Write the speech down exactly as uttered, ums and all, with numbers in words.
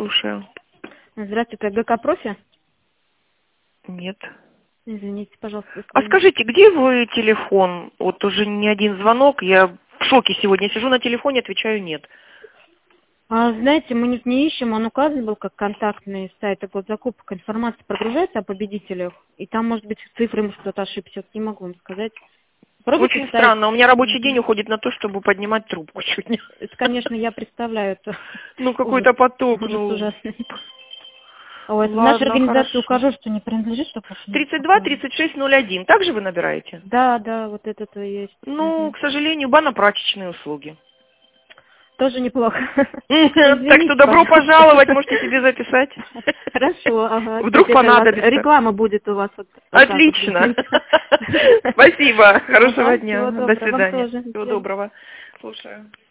слушаю. Здравствуйте, ГК Профи? Нет. Извините, пожалуйста. А скажите, где вы телефон? Вот уже не один звонок, я в шоке сегодня. Сижу на телефоне, отвечаю нет. А, знаете, мы не, не ищем, он указан был как контактный сайт госзакупок. Информация прогружается о победителях, и там, может быть, цифры, может, кто-то ошибся, вот не могу вам сказать. Пробуйте Очень ставить. странно. У меня рабочий день уходит на то, чтобы поднимать трубку сегодня. Это, конечно, я представляю, это Ну, ужас, какой-то поток, ужас ну... ужасный. Ой, в нашей Ладно, организации хорошо. укажу, что не принадлежит, чтобы больше не тридцать два беспокоили. тридцать шесть ноль один. Также вы набираете? Да, да, вот это-то и есть. Ну, Мгм. к сожалению, банно-прачечные услуги. Тоже неплохо. Так что Извините, добро пожалуйста. пожаловать, можете себе записать. Хорошо, ага. Вдруг Кстати, это у вас понадобится. реклама будет у вас вот, вот так вот. Отлично. Говорите. Спасибо. Хорошего Ага, дня. всего До доброго. Вам свидания. тоже. Всего Всем. доброго. Слушаю.